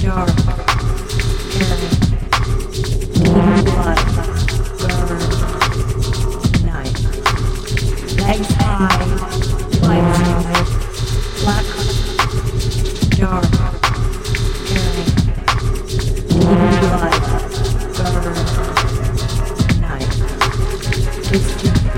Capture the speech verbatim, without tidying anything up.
dark, airy, blue blood, burn, night, legs high, lights high, black, dark, airy, blue blood, burn, night, it's